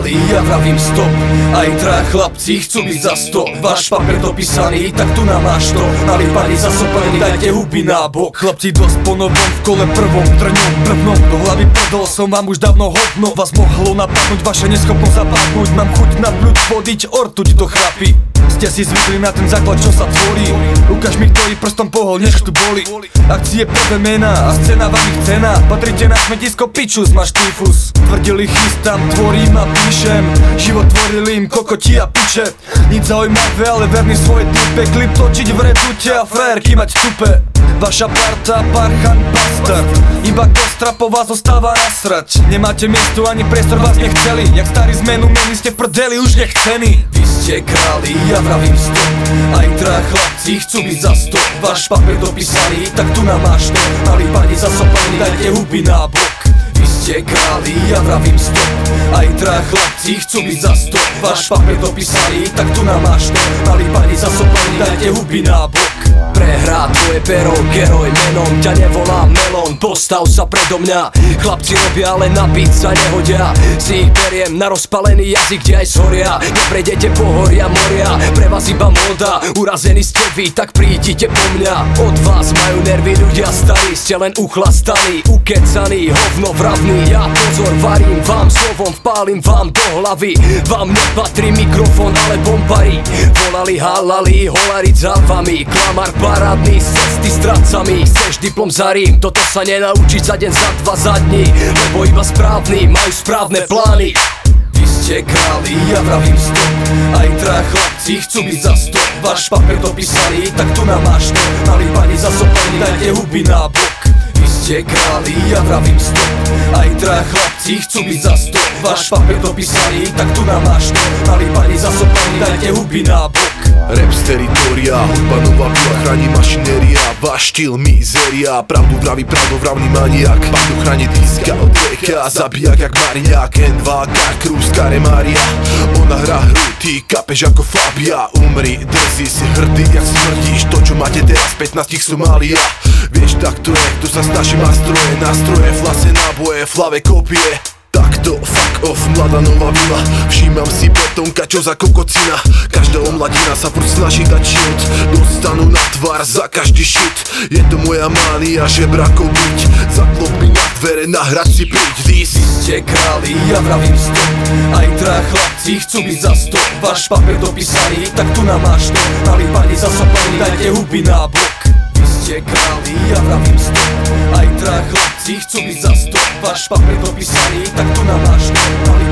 králi, ja vravím stop. Aj traja chlapci chcú byť za 100. Váš papier dopísaný, tak tu nám máš to. Mali pani zasopaní, dajte huby na bok. Chlapci dosť po novom, v kole prvom, trňom, prvnom. Do hlavy prdol som vám už dávno hodno. Vás mohlo napadnúť, vaše neschopnosť zapadnúť. Mám chuť na pľuť vodiť, ortuť do chrapy. Ste si zvykli na ten základ, čo sa tvorí. Ukáž mi, ktorý prstom pohol, než tu boli. Akcie prvé mená a scéna vám ich cena. Patrite na smetisko, pičus, máš tyfus. Tvrdili chystám, tvorím a píšem. Život tvorili im kokoti a piče. Nič zaujímavé, ale verný svoje type. Klip točiť v redute a frajerky mať tupe. Vaša parta, parchan, bastard. Iba kostra po vás zostáva nasrať. Nemáte miesto ani priestor, vás nechceli. Jak starý zmenu, mení ste v prdeli, už nechcení. Vy ste králi, ja vravím stop. Aj traja chlapci chcú byť za 100. Váš papier dopísaný, tak tu nám máš to. Mali pani zasopaní, dajte huby na bok. Vy ste králi, ja vravím stop. Aj traja chlapci chcú byť za 100. Váš papier dopísaný, tak tu nám máš to. Mali pani zasopaní, dajte huby na bok. Prehrá tvoje pero, geroj, menom ťa nevolá melón. Postav sa predo mňa, chlapci robia, ale napiť sa nehodia. Si ich beriem na rozpalený jazyk, kde aj zhoria. Neprejdete pohoria, moria, pre vás iba móda. Urazení ste vy, tak prídite po mňa. Od vás majú nervy ľudia starí, ste len uchlastaní, ukecaní, hovno vravný. Ja pozor varím vám, slovom vpálim vám do hlavy. Vám nepatrí mikrofón, ale bombari. Volali, halali, holariť za vami. Klamar parádny, z cesty s tracami. Chceš diplom za Rím, toto sa nenaučíš za deň, za 2, za dní. Lebo iba správny, majú správne plány. Vy ste králi, ja vravím stop. Aj traja chlapci chcú byť za 100. Váš papier dopísaný, tak tu nám máš to. Mali pani zasopaní, dajte huby na bok. Vy ste králi, ja vravím stop. Aj traja chlapci chcú byť za 100. Váš papier dopísaný, tak tu nám máš to. Mali pani zasopaní, dajte huby na bok. Rap z teritoria, hudba nová vila, chráni mašinéria. Váš štýl mizéria, pravdu vraví pravdovravný maniak. Bandu chráni diska od reka, zabijak jak Mariňák. N2K, Krús, Maria. Ona hrá hru, ty kapeš ako Fabia. Umri, drzí si hrdý, jak smrdíš. To čo máte teraz, 15 Somália. Vieš, tak to je, kto sa snaží má stroje. Nástroje, flase, náboje, flave, kopie. Takto, fuck off, mladá nová vila. Všímam si betonka, čo za kokocina. Každá omladina sa furt snaží dať shield. Dostanú na tvár za každý shit. Je to moja mánia, žebrakov byť. Zaklopí na dvere, nahrať si príď this. Vy ste králi, ja vravím stop. Aj traja chlapci chcú byť za 100. Váš papier dopísaný, tak tu nám máš to. Mali pani zasopaní, dajte huby na bok. Vy ste králi, ja vravím stop. Aj traja chlapci chcú byť za 100. Váš papier dopísaný, tak tu nám máš to.